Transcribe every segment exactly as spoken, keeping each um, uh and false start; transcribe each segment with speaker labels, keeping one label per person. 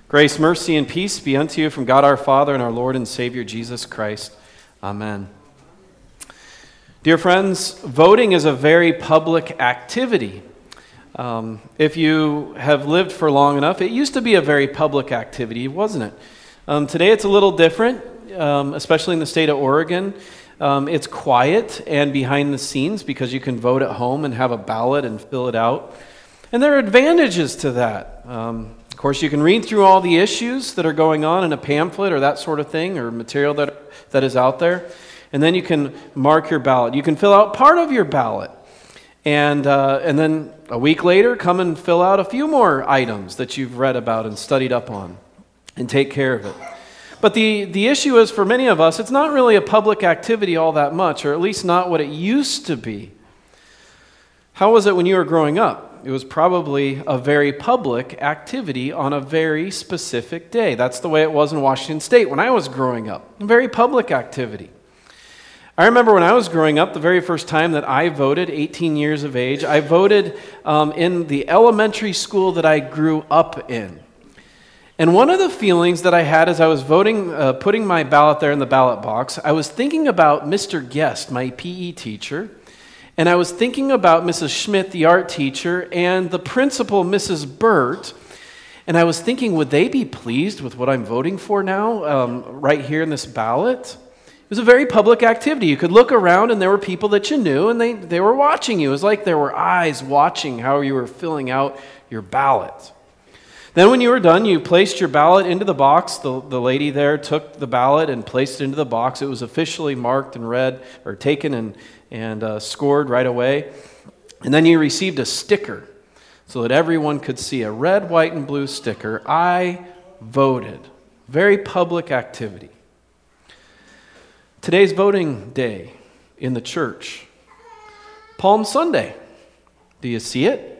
Speaker 1: Grace, mercy, and peace be unto you from God our Father and our Lord and Savior Jesus Christ. Amen. Dear friends, voting is a very public activity. Um, if you have lived for long enough, it used to be a very public activity, wasn't it? Um, today it's a little different, um, especially in the state of Oregon. Um, it's quiet and behind the scenes because you can vote at home and have a ballot and fill it out. And there are advantages to that. Um, of course, you can read through all the issues that are going on in a pamphlet or that sort of thing, or material that that is out there. And then you can mark your ballot. You can fill out part of your ballot. And uh, and then a week later, come and fill out a few more items that you've read about and studied up on and take care of it. But the, the issue is, for many of us, it's not really a public activity all that much, or at least not what it used to be. How was it when you were growing up? It was probably a very public activity on a very specific day. That's the way it was in Washington State when I was growing up. A very public activity. I remember when I was growing up, the very first time that I voted, eighteen years of age, I voted um, in the elementary school that I grew up in. And one of the feelings that I had as I was voting, uh, putting my ballot there in the ballot box, I was thinking about Mister Guest, my P E teacher, and I was thinking about Missus Schmidt, the art teacher, and the principal, Missus Burt, and I was thinking, would they be pleased with what I'm voting for now, um, right here in this ballot? It was a very public activity. You could look around and there were people that you knew and they, they were watching you. It was like there were eyes watching how you were filling out your ballot. Then when you were done, you placed your ballot into the box. The, the lady there took the ballot and placed it into the box. It was officially marked and read, or taken and, and uh, scored right away. And then you received a sticker so that everyone could see a red, white, and blue sticker. I voted. Very public activity. Today's voting day in the church. Palm Sunday. Do you see it?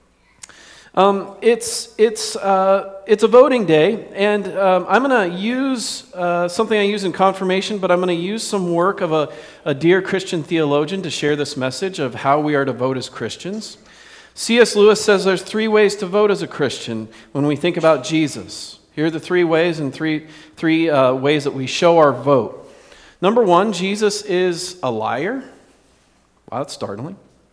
Speaker 1: Um, it's it's uh, it's a voting day, and um, I'm going to use uh, something I use in confirmation, but I'm going to use some work of a, a dear Christian theologian to share this message of how we are to vote as Christians. C S Lewis says there's three ways to vote as a Christian when we think about Jesus. Here are the three ways and three three uh, ways that we show our vote. Number one, Jesus is a liar. Wow, that's startling.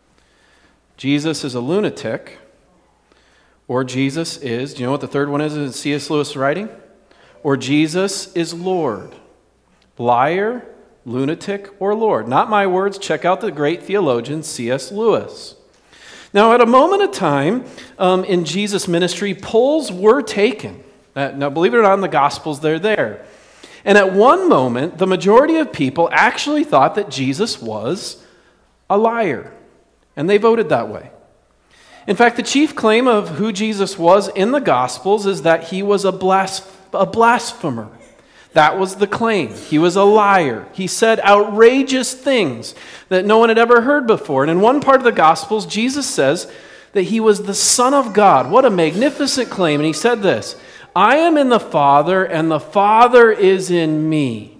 Speaker 1: Jesus is a lunatic. Or Jesus is, do you know what the third one is in C S Lewis writing? Or Jesus is Lord. Liar, lunatic, or Lord. Not my words. Check out the great theologian C S Lewis. Now, at a moment of time um, in Jesus' ministry, polls were taken. Uh, now, believe it or not, in the Gospels, they're there. And at one moment, the majority of people actually thought that Jesus was a liar. And they voted that way. In fact, the chief claim of who Jesus was in the Gospels is that he was a, blas- a blasphemer. That was the claim. He was a liar. He said outrageous things that no one had ever heard before. And in one part of the Gospels, Jesus says that he was the Son of God. What a magnificent claim. And he said this, I am in the Father, and the Father is in me.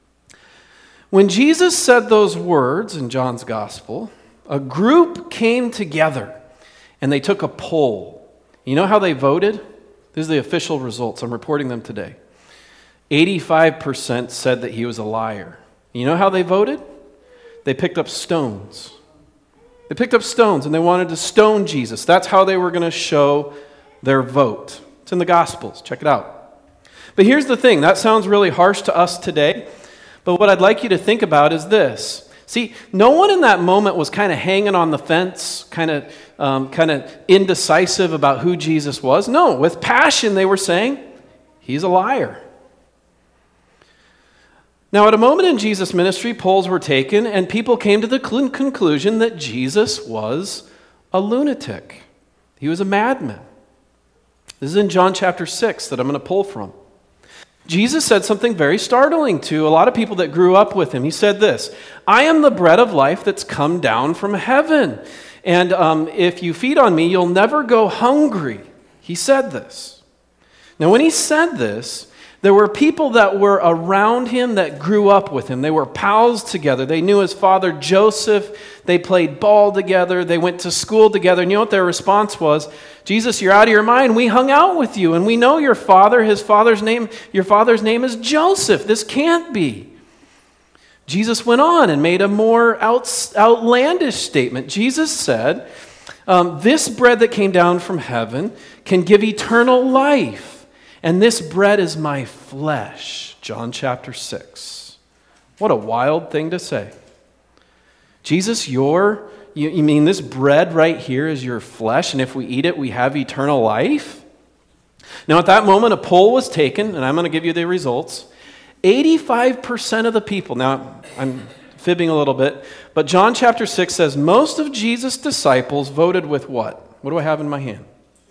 Speaker 1: When Jesus said those words in John's Gospel, a group came together. And they took a poll. You know how they voted? These are the official results. I'm reporting them today. eighty-five percent said that he was a liar. You know how they voted? They picked up stones. They picked up stones and they wanted to stone Jesus. That's how they were going to show their vote. It's in the Gospels. Check it out. But here's the thing. That sounds really harsh to us today. But what I'd like you to think about is this. See, no one in that moment was kind of hanging on the fence, kind of um, kind of indecisive about who Jesus was. No, with passion they were saying, he's a liar. Now, at a moment in Jesus' ministry, polls were taken, and people came to the cl- conclusion that Jesus was a lunatic. He was a madman. This is in John chapter six that I'm going to pull from. Jesus said something very startling to a lot of people that grew up with him. He said this, I am the bread of life that's come down from heaven. And um, if you feed on me, you'll never go hungry. He said this. Now, when he said this, There were people that were around him that grew up with him. They were pals together. They knew his father Joseph. They played ball together. They went to school together. And you know what their response was? Jesus, you're out of your mind. We hung out with you, and we know your father. His father's name, your father's name is Joseph. This can't be. Jesus went on and made a more out, outlandish statement. Jesus said, um, this bread that came down from heaven can give eternal life, and this bread is my flesh. John chapter six. What a wild thing to say. Jesus, your, you, you mean this bread right here is your flesh, and if we eat it, we have eternal life? Now at that moment, a poll was taken, and I'm going to give you the results. eighty-five percent of the people, now I'm fibbing a little bit, but John chapter six says most of Jesus' disciples voted with what? What do I have in my hand?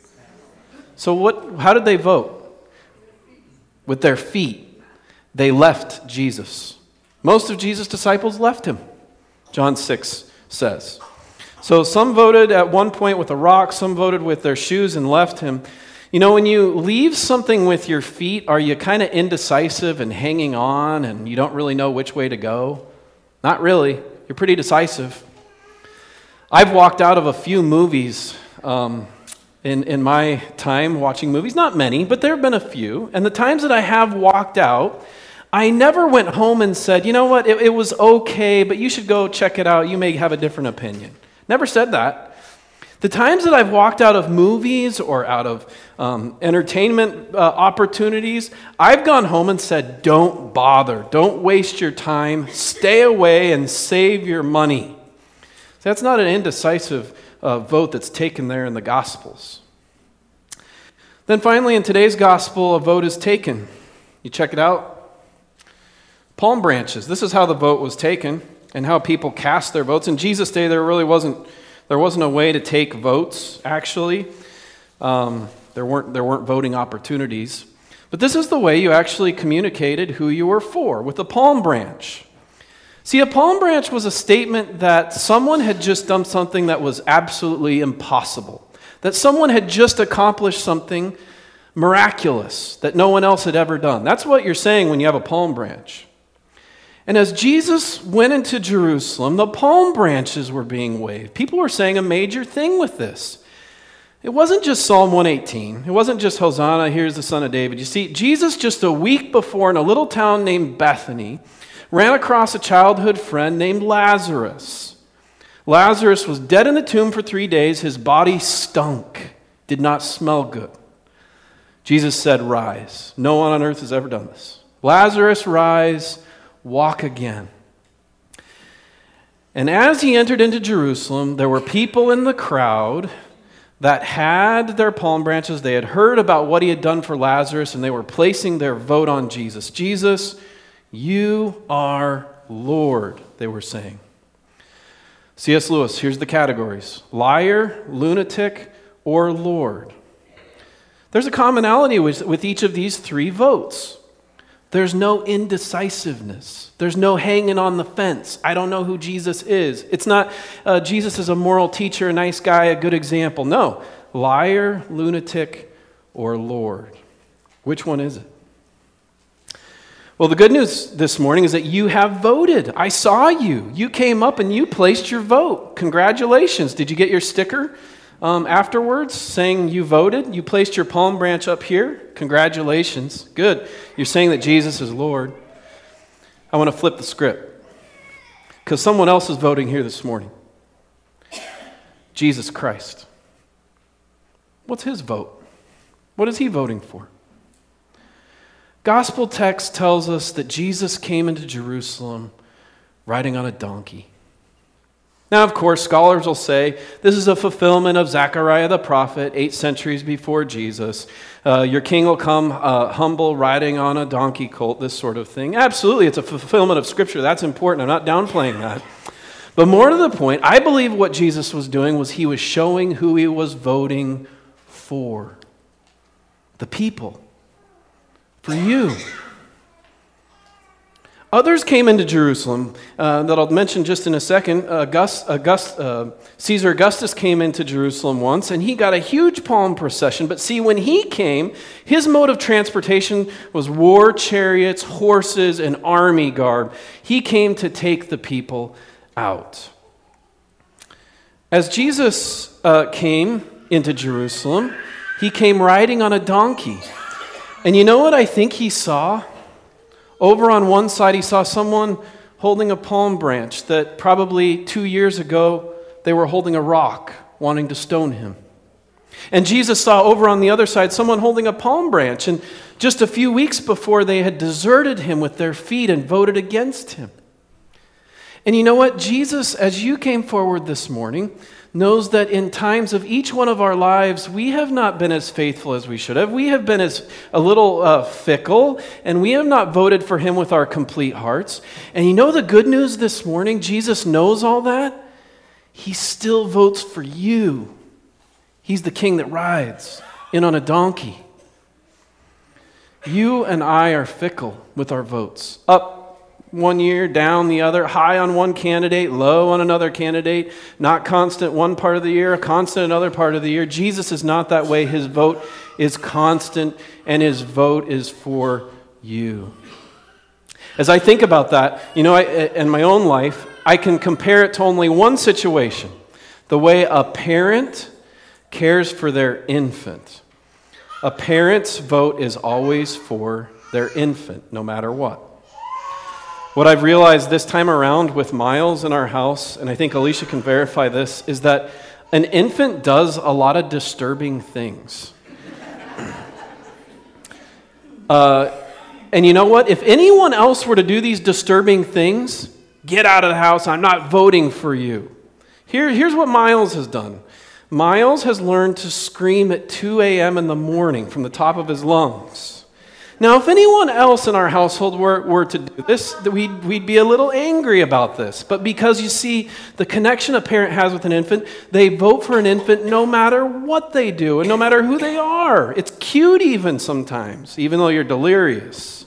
Speaker 1: So what? How did they vote? With their feet. They left Jesus. Most of Jesus' disciples left him, John six says. So some voted at one point with a rock, some voted with their shoes and left him. You know, when you leave something with your feet, are you kind of indecisive and hanging on and you don't really know which way to go? Not really. You're pretty decisive. I've walked out of a few movies um, in, in my time watching movies. Not many, but there have been a few. And the times that I have walked out, I never went home and said, you know what, it, it was okay, but you should go check it out. You may have a different opinion. Never said that. The times that I've walked out of movies or out of um, entertainment uh, opportunities, I've gone home and said, don't bother. Don't waste your time. Stay away and save your money. So that's not an indecisive uh, vote that's taken there in the Gospels. Then finally, in today's Gospel, a vote is taken. You check it out. Palm branches. This is how the vote was taken and how people cast their votes. In Jesus' day, there really wasn't There wasn't a way to take votes, actually. Um, there weren't there weren't voting opportunities. But this is the way you actually communicated who you were for, with a palm branch. See, a palm branch was a statement that someone had just done something that was absolutely impossible, that someone had just accomplished something miraculous that no one else had ever done. That's what you're saying when you have a palm branch. And as Jesus went into Jerusalem, the palm branches were being waved. People were saying a major thing with this. It wasn't just Psalm one eighteen. It wasn't just Hosanna, here's the Son of David. You see, Jesus just a week before in a little town named Bethany ran across a childhood friend named Lazarus. Lazarus was dead in the tomb for three days. His body stunk, did not smell good. Jesus said, rise. No one on earth has ever done this. Lazarus, rise. Walk again. And as he entered into Jerusalem, there were people in the crowd that had their palm branches. They had heard about what he had done for Lazarus, and they were placing their vote on Jesus. Jesus, you are Lord, they were saying. C S Lewis, here's the categories: liar, lunatic, or Lord. There's a commonality with, with each of these three votes. There's no indecisiveness. There's no hanging on the fence. I don't know who Jesus is. It's not uh, Jesus is a moral teacher, a nice guy, a good example. No, liar, lunatic, or Lord. Which one is it? Well, the good news this morning is that you have voted. I saw you. You came up and you placed your vote. Congratulations. Did you get your sticker um, afterwards saying you voted? You placed your palm branch up here? Congratulations. Good. You're saying that Jesus is Lord. I want to flip the script because someone else is voting here this morning. Jesus Christ. What's his vote? What is he voting for? Gospel text tells us that Jesus came into Jerusalem riding on a donkey. Now, of course, scholars will say this is a fulfillment of Zechariah the prophet, eight centuries before Jesus. Uh, your king will come uh, humble, riding on a donkey colt, this sort of thing. Absolutely, it's a fulfillment of Scripture. That's important. I'm not downplaying that. But more to the point, I believe what Jesus was doing was he was showing who he was voting for. The people. For you. Others came into Jerusalem uh, that I'll mention just in a second. August, August, uh, Caesar Augustus came into Jerusalem once, and he got a huge palm procession. But see, when he came, his mode of transportation was war chariots, horses, and army garb. He came to take the people out. As Jesus uh, came into Jerusalem, he came riding on a donkey. And you know what I think he saw? Over on one side, he saw someone holding a palm branch that probably two years ago they were holding a rock, wanting to stone him. And Jesus saw over on the other side someone holding a palm branch, and just a few weeks before they had deserted him with their feet and voted against him. And you know what? Jesus, as you came forward this morning, knows that in times of each one of our lives, we have not been as faithful as we should have. We have been as a little uh, fickle, and we have not voted for him with our complete hearts. And you know the good news this morning? Jesus knows all that. He still votes for you. He's the king that rides in on a donkey. You and I are fickle with our votes. Up one year, down the other, high on one candidate, low on another candidate, not constant one part of the year, constant another part of the year. Jesus is not that way. His vote is constant, and his vote is for you. As I think about that, you know, I, in my own life, I can compare it to only one situation: the way a parent cares for their infant. A parent's vote is always for their infant, no matter what. What I've realized this time around with Miles in our house, and I think Alicia can verify this, is that an infant does a lot of disturbing things. uh, and you know what? If anyone else were to do these disturbing things, get out of the house, I'm not voting for you. Here, here's what Miles has done. Miles has learned to scream at two a.m. in the morning from the top of his lungs. Now, if anyone else in our household were, were to do this, we'd, we'd be a little angry about this. But because you see, the connection a parent has with an infant, they vote for an infant no matter what they do and no matter who they are. It's cute even sometimes, even though you're delirious.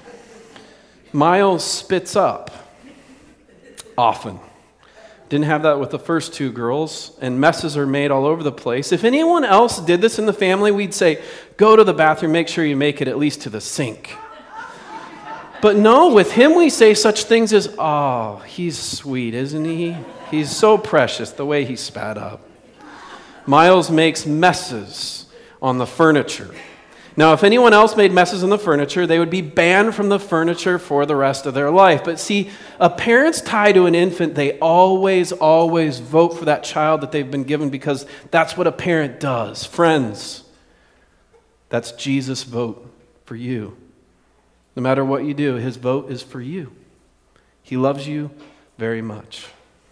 Speaker 1: Miles spits up often. Didn't have that with the first two girls, and messes are made all over the place. If anyone else did this in the family, we'd say, go to the bathroom, make sure you make it at least to the sink. But no, with him we say such things as, oh, he's sweet, isn't he? He's so precious, the way he spat up. Miles makes messes on the furniture. Now, if anyone else made messes on the furniture, they would be banned from the furniture for the rest of their life. But see, a parent's tie to an infant, they always, always vote for that child that they've been given because that's what a parent does. Friends, that's Jesus' vote for you. No matter what you do, his vote is for you. He loves you very much.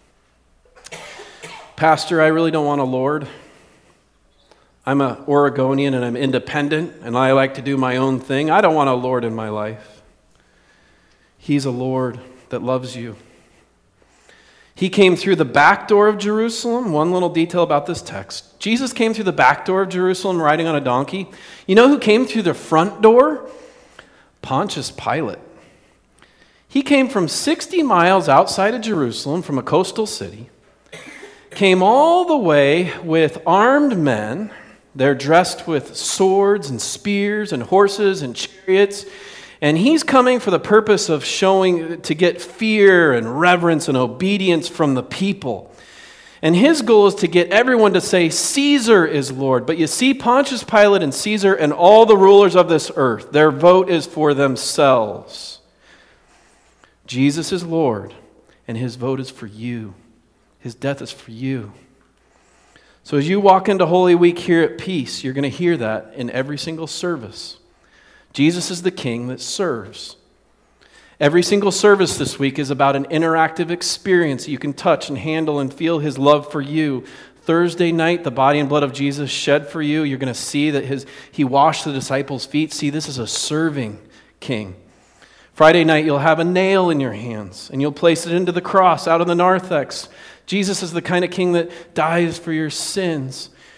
Speaker 1: Pastor, I really don't want a Lord. I'm an Oregonian and I'm independent and I like to do my own thing. I don't want a Lord in my life. He's a Lord that loves you. He came through the back door of Jerusalem. One little detail about this text. Jesus came through the back door of Jerusalem riding on a donkey. You know who came through the front door? Pontius Pilate. He came from sixty miles outside of Jerusalem from a coastal city. Came all the way with armed men. They're dressed with swords and spears and horses and chariots. And he's coming for the purpose of showing, to get fear and reverence and obedience from the people. And his goal is to get everyone to say, Caesar is Lord. But you see, Pontius Pilate and Caesar and all the rulers of this earth, their vote is for themselves. Jesus is Lord, and his vote is for you. His death is for you. So as you walk into Holy Week here at Peace, you're going to hear that in every single service. Jesus is the King that serves. Every single service this week is about an interactive experience that you can touch and handle and feel his love for you. Thursday night, the body and blood of Jesus shed for you. You're going to see that his he washed the disciples' feet. See, this is a serving King. Friday night, you'll have a nail in your hands, and you'll place it into the cross out of the narthex. Jesus is the kind of king that dies for your sins.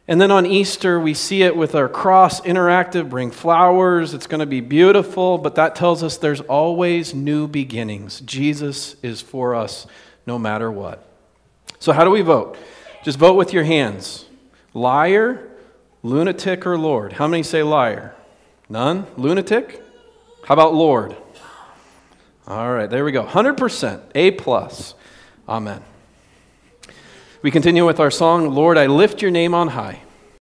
Speaker 1: And then on Easter, we see it with our cross interactive, bring flowers. It's going to be beautiful, but that tells us there's always new beginnings. Jesus is for us no matter what. So how do we vote? Just vote with your hands. Liar, lunatic, or Lord? How many say liar? None? Lunatic? How about Lord? All right, there we go. one hundred percent. A plus. Amen. We continue with our song, Lord, I lift your name on high.